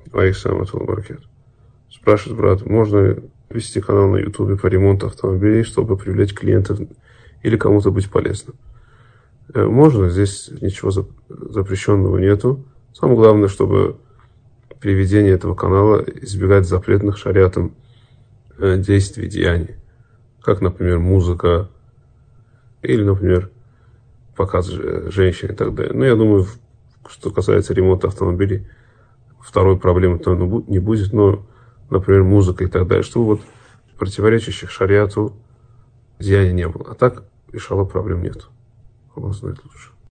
Александр Баркет. Спрашивает брат, можно вести канал на ютубе по ремонту автомобилей, чтобы привлечь клиентов или кому-то быть полезным? Можно, здесь ничего запрещенного нету. Самое главное, чтобы при ведении этого канала избегать запретных шариатом действий, деяний. Как, например, музыка или, например, показ женщин и так далее. Но я думаю, что касается ремонта автомобилей, второй проблемы то не будет, но, например, музыка и так далее, чтобы вот противоречащих шариату деяний не было. А так, иншаллах, проблем нет. Allah знает лучше.